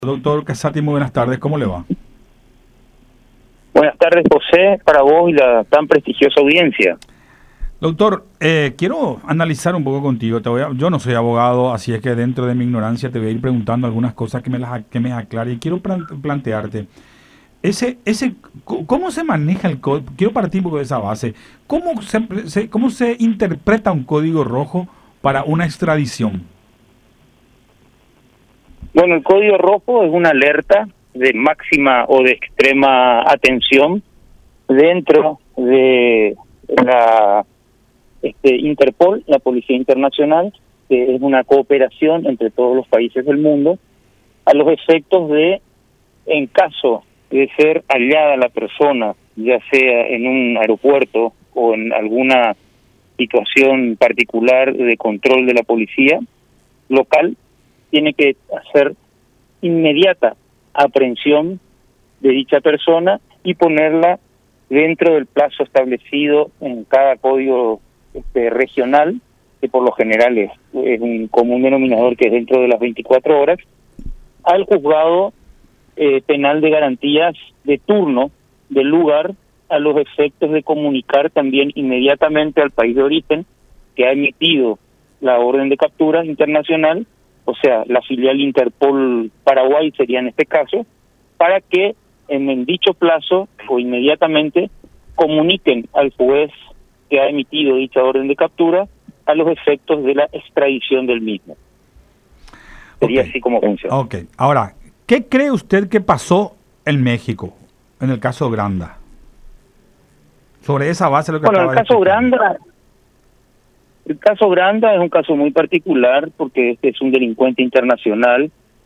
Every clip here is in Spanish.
Doctor Casati, muy buenas tardes, ¿cómo le va? Buenas tardes, José, para vos y la tan prestigiosa audiencia. Doctor, quiero analizar un poco contigo. Yo no soy abogado, así es que dentro de mi ignorancia te voy a ir preguntando algunas cosas que me aclare. Y quiero plantearte, ¿cómo se maneja el código? Quiero partir un poco de esa base. ¿Cómo se interpreta un código rojo para una extradición? Bueno, el código rojo es una alerta de máxima o de extrema atención dentro de la Interpol, la Policía Internacional, que es una cooperación entre todos los países del mundo, a los efectos de, en caso de ser hallada la persona, ya sea en un aeropuerto o en alguna situación particular de control de la policía local, tiene que hacer inmediata aprehensión de dicha persona y ponerla dentro del plazo establecido en cada código regional, que por lo general es un común denominador que es dentro de las 24 horas, al juzgado penal de garantías de turno del lugar, a los efectos de comunicar también inmediatamente al país de origen que ha emitido la orden de captura internacional, o sea, la filial Interpol Paraguay sería en este caso, para que en dicho plazo o inmediatamente comuniquen al juez que ha emitido dicha orden de captura a los efectos de la extradición del mismo. Sería así como funciona. Ok, ahora, ¿qué cree usted que pasó en México, en el caso Granda? Sobre esa base lo que acaba de explicar. El caso Granda es un caso muy particular porque este es un delincuente internacional,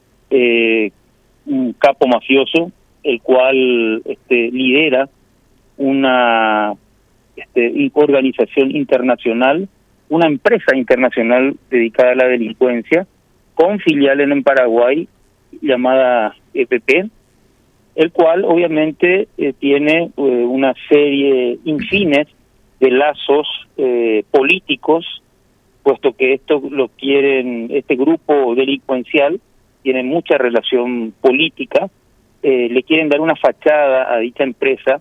un capo mafioso, el cual lidera una organización internacional, una empresa internacional dedicada a la delincuencia, con filial en Paraguay llamada EPP, el cual obviamente tiene una serie infines de lazos políticos, puesto que esto lo quieren, este grupo delincuencial tiene mucha relación política, le quieren dar una fachada a dicha empresa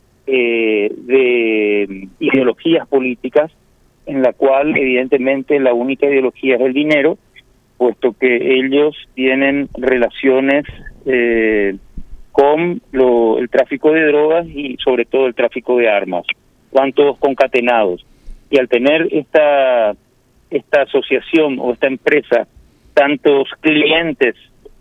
de ideologías políticas, en la cual evidentemente la única ideología es el dinero, puesto que ellos tienen relaciones con el tráfico de drogas y sobre todo el tráfico de armas. Van todos concatenados, y al tener esta asociación o esta empresa tantos clientes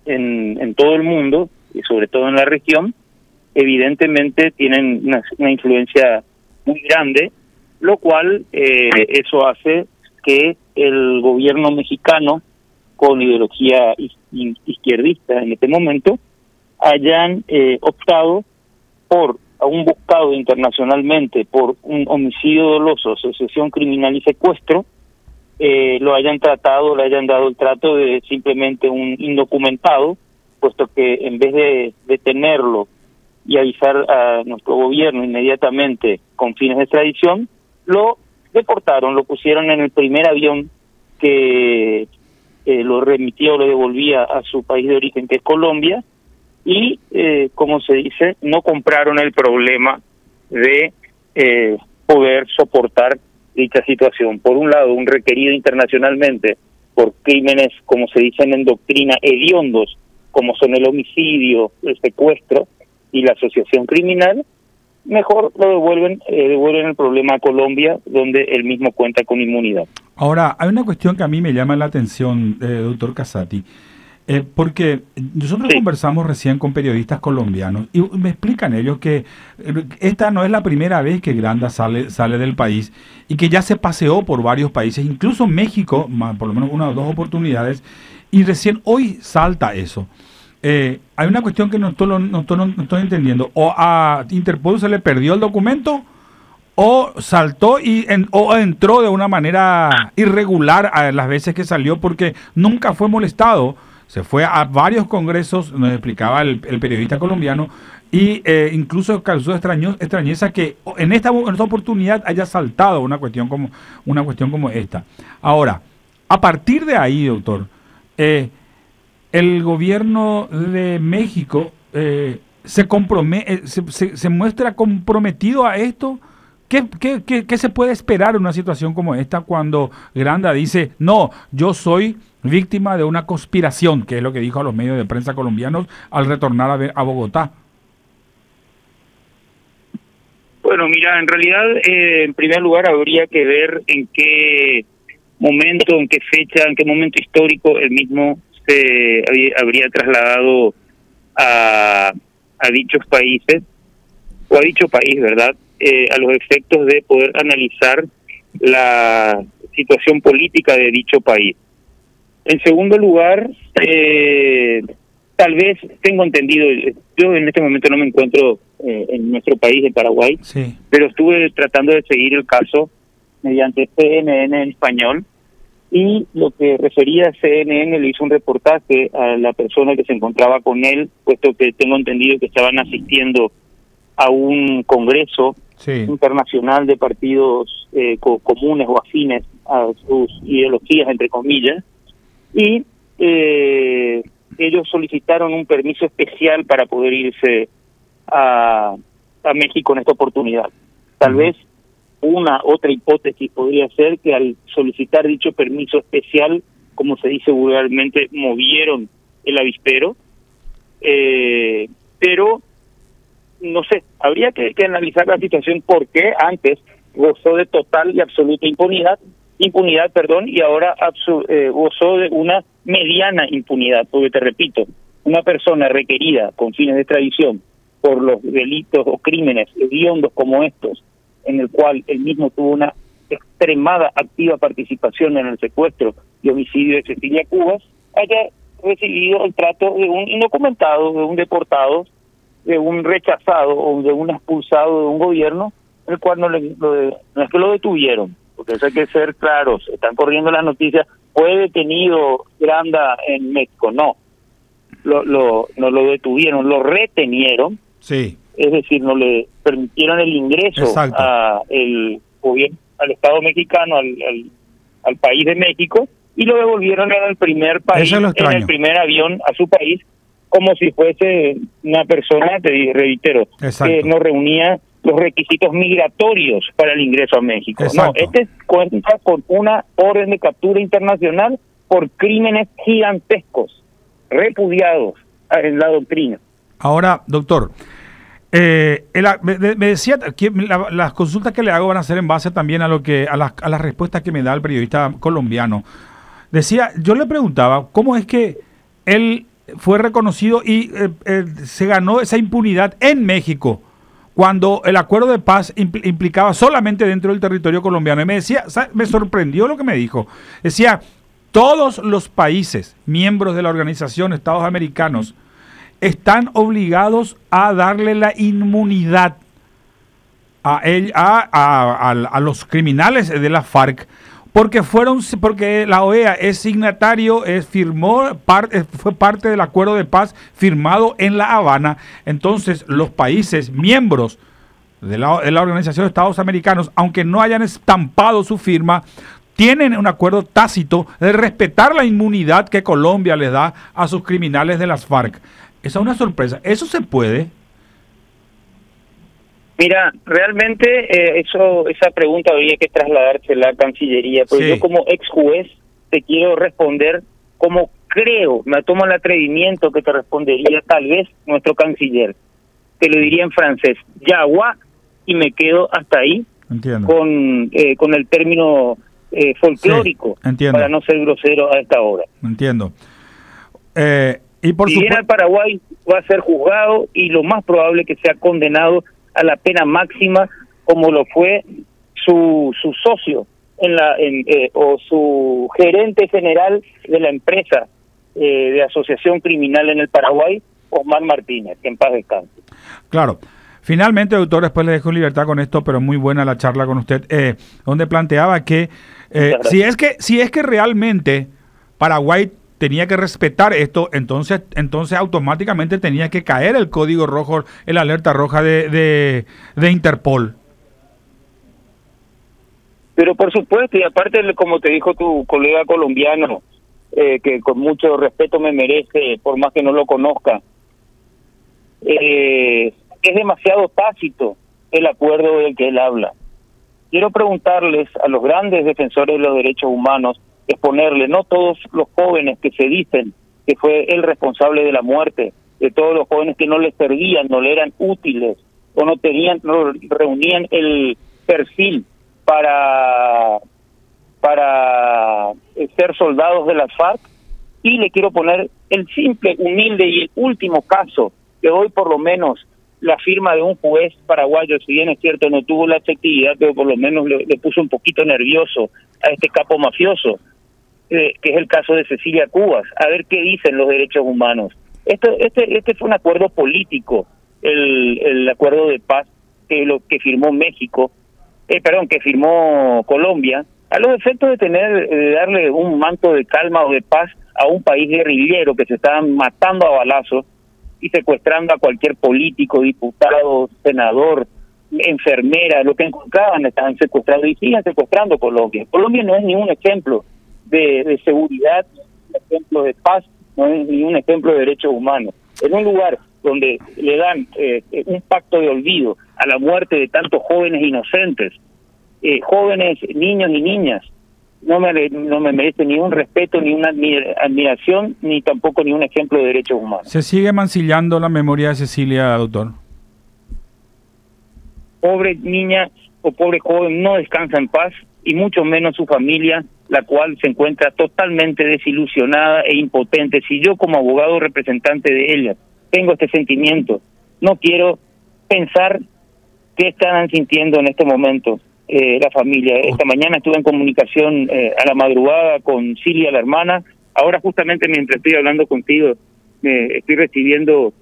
en todo el mundo y sobre todo en la región, evidentemente tienen una influencia muy grande, lo cual eso hace que el gobierno mexicano, con ideología izquierdista en este momento, hayan optado por aún buscado internacionalmente por un homicidio doloso, asociación criminal y secuestro, lo hayan tratado, le hayan dado el trato de simplemente un indocumentado, puesto que en vez de detenerlo y avisar a nuestro gobierno inmediatamente con fines de extradición, lo deportaron, lo pusieron en el primer avión que lo remitió, lo devolvía a su país de origen, que es Colombia, y, como se dice, no compraron el problema de poder soportar dicha situación. Por un lado, un requerido internacionalmente por crímenes, como se dicen en doctrina, hediondos, como son el homicidio, el secuestro y la asociación criminal, mejor lo devuelven el problema a Colombia, donde él mismo cuenta con inmunidad. Ahora, hay una cuestión que a mí me llama la atención, doctor Casati. Porque nosotros conversamos recién con periodistas colombianos y me explican ellos que esta no es la primera vez que Granda sale del país y que ya se paseó por varios países, incluso México, por lo menos una o dos oportunidades, y recién hoy salta eso. Hay una cuestión que no estoy entendiendo. O a Interpol se le perdió el documento, o saltó o entró de una manera irregular a las veces que salió, porque nunca fue molestado. Se fue a varios congresos, nos explicaba el periodista colombiano, y incluso causó extrañeza que en esta oportunidad haya saltado una cuestión como esta. Ahora, a partir de ahí, doctor, el gobierno de México se muestra comprometido a esto. ¿Qué se puede esperar en una situación como esta cuando Granda dice, no, yo soy víctima de una conspiración, que es lo que dijo a los medios de prensa colombianos al retornar a Bogotá? Bueno, mira, en realidad, en primer lugar, habría que ver en qué momento, en qué fecha, en qué momento histórico él mismo se habría trasladado a dichos países, o a dicho país, ¿verdad?, a los efectos de poder analizar la situación política de dicho país. En segundo lugar, tal vez, tengo entendido, yo en este momento no me encuentro en nuestro país, en Paraguay, sí, pero estuve tratando de seguir el caso mediante CNN en español, y lo que refería a CNN, le hizo un reportaje a la persona que se encontraba con él, puesto que tengo entendido que estaban asistiendo a un congreso internacional de partidos comunes o afines a sus ideologías, entre comillas, y ellos solicitaron un permiso especial para poder irse a México en esta oportunidad. Tal vez una otra hipótesis podría ser que al solicitar dicho permiso especial, como se dice vulgarmente, movieron el avispero, pero no sé, habría que analizar la situación, porque antes gozó de total y absoluta impunidad, y ahora gozó de una mediana impunidad, porque te repito, una persona requerida con fines de extradición por los delitos o crímenes hediondos como estos, en el cual él mismo tuvo una extremada activa participación en el secuestro y homicidio de Cecilia Cubas, haya recibido el trato de un indocumentado, de un deportado, de un rechazado o de un expulsado de un gobierno, el cual no es que lo detuvieron, porque eso hay que ser claros. Están corriendo las noticias, fue detenido Granda en México. No lo detuvieron, lo retenieron. Sí. Es decir, no le permitieron el ingreso a el gobierno, al Estado mexicano, al país de México, y lo devolvieron en el primer país, en el primer avión a su país, como si fuese una persona, te reitero, que no reunía los requisitos migratorios para el ingreso a México. Exacto. No, este cuenta con una orden de captura internacional por crímenes gigantescos, repudiados en la doctrina. Ahora, doctor, me decía que las consultas que le hago van a ser en base también a las respuestas que me da el periodista colombiano. Decía, yo le preguntaba, ¿cómo es que él fue reconocido y se ganó esa impunidad en México cuando el acuerdo de paz implicaba solamente dentro del territorio colombiano? Y me decía, me sorprendió lo que me dijo. Decía, todos los países miembros de la Organización Estados Americanos están obligados a darle la inmunidad a los criminales de la FARC, porque la OEA es signatario, fue parte del acuerdo de paz firmado en La Habana. Entonces, los países miembros de la Organización de Estados Americanos, aunque no hayan estampado su firma, tienen un acuerdo tácito de respetar la inmunidad que Colombia les da a sus criminales de las FARC. Esa es una sorpresa. ¿Eso se puede? Mira, realmente esa pregunta habría que trasladársela a Cancillería, pero yo como ex juez te quiero responder como creo, me tomo el atrevimiento que te respondería tal vez nuestro canciller. Te lo diría en francés, Yagua, y me quedo hasta ahí. Entiendo. Con el término folclórico, para no ser grosero a esta hora. Entiendo. Y por si viene al Paraguay, va a ser juzgado y lo más probable que sea condenado a la pena máxima, como lo fue su socio o su gerente general de la empresa de asociación criminal en el Paraguay, Osmar Martínez, que en paz descanse. Claro. Finalmente, doctor, después le dejo en libertad con esto, pero muy buena la charla con usted, donde planteaba que si es que realmente Paraguay tenía que respetar esto, entonces automáticamente tenía que caer el código rojo, el alerta roja de Interpol. Pero por supuesto, y aparte, como te dijo tu colega colombiano, que con mucho respeto me merece, por más que no lo conozca. Es demasiado tácito el acuerdo del que él habla. Quiero preguntarles a los grandes defensores de los derechos humanos, exponerle, no todos los jóvenes que se dicen que fue el responsable de la muerte, de todos los jóvenes que no les servían, no le eran útiles, o no reunían el perfil para ser soldados de las FARC, y le quiero poner el simple, humilde y el último caso, que hoy por lo menos la firma de un juez paraguayo, si bien es cierto no tuvo la efectividad, pero por lo menos le puso un poquito nervioso a este capo mafioso, que es el caso de Cecilia Cubas, a ver qué dicen los derechos humanos. Este fue un acuerdo político, el acuerdo de paz que firmó México, que firmó Colombia, a los efectos de darle un manto de calma o de paz a un país guerrillero que se estaban matando a balazos y secuestrando a cualquier político, diputado, senador, enfermera, lo que encontraban estaban secuestrando y siguen secuestrando Colombia. Colombia no es ni un ejemplo de seguridad, ni un ejemplo de paz, no es ni un ejemplo de derechos humanos. En un lugar donde le dan un pacto de olvido a la muerte de tantos jóvenes inocentes, jóvenes, niños y niñas, no me merece ni un respeto, ni una admiración, ni tampoco ni un ejemplo de derechos humanos. ¿Se sigue mancillando la memoria de Cecilia, doctor? Pobre niña o pobre joven no descansa en paz, y mucho menos su familia, la cual se encuentra totalmente desilusionada e impotente. Si yo como abogado representante de ella tengo este sentimiento, no quiero pensar qué están sintiendo en este momento la familia. Esta mañana estuve en comunicación a la madrugada con Cilia, la hermana. Ahora justamente mientras estoy hablando contigo, estoy recibiendo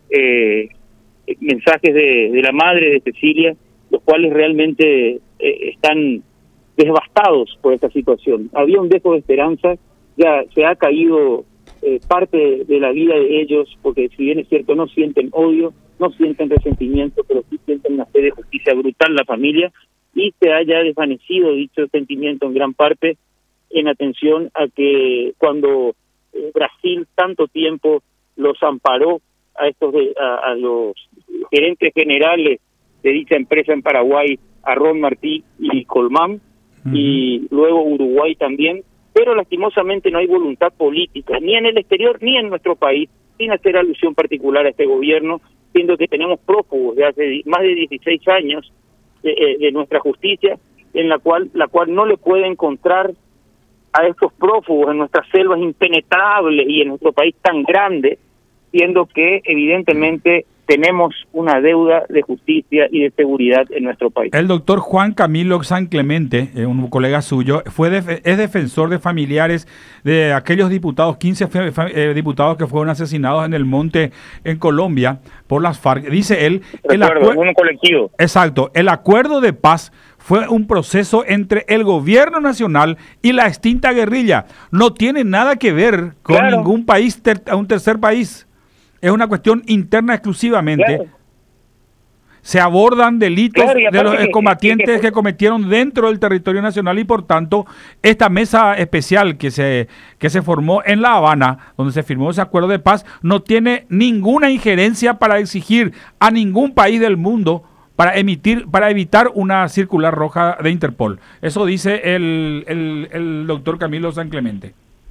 mensajes de la madre de Cecilia, los cuales realmente están devastados por esta situación. Había un dejo de esperanza, ya se ha caído parte de la vida de ellos, porque si bien es cierto no sienten odio, no sienten resentimiento, pero sí sienten una sed de justicia brutal la familia, y se haya desvanecido dicho sentimiento en gran parte en atención a que cuando Brasil tanto tiempo los amparó a los gerentes generales de dicha empresa en Paraguay, a Ron Martí y Colmán, y luego Uruguay también, pero lastimosamente no hay voluntad política, ni en el exterior ni en nuestro país, sin hacer alusión particular a este gobierno, siendo que tenemos prófugos de hace más de 16 años de nuestra justicia, en la cual no le puede encontrar a estos prófugos en nuestras selvas impenetrables y en nuestro país tan grande, siendo que evidentemente tenemos una deuda de justicia y de seguridad en nuestro país. El doctor Juan Camilo San Clemente, un colega suyo, es defensor de familiares de aquellos diputados, 15 diputados que fueron asesinados en el monte en Colombia por las FARC. Dice él, un colectivo. Exacto, el acuerdo de paz fue un proceso entre el gobierno nacional y la extinta guerrilla. No tiene nada que ver con ningún país, un tercer país. Es una cuestión interna exclusivamente. Claro. Se abordan delitos de los combatientes que cometieron dentro del territorio nacional, y por tanto esta mesa especial que se formó en La Habana, donde se firmó ese acuerdo de paz, no tiene ninguna injerencia para exigir a ningún país del mundo para evitar una circular roja de Interpol. Eso dice el doctor Camilo San Clemente.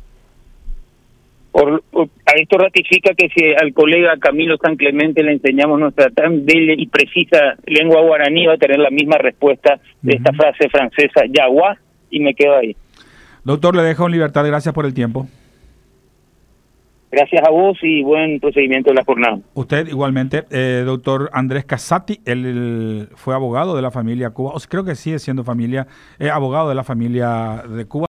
A esto ratifica que si al colega Camilo San Clemente le enseñamos nuestra tan bella y precisa lengua guaraní, va a tener la misma respuesta de esta frase francesa, yaguá, y me quedo ahí. Doctor, le dejo en libertad. Gracias por el tiempo. Gracias a vos y buen procedimiento de la jornada. Usted igualmente, doctor Andrés Casati, él fue abogado de la familia Cuba, creo que sigue siendo abogado de la familia de Cuba.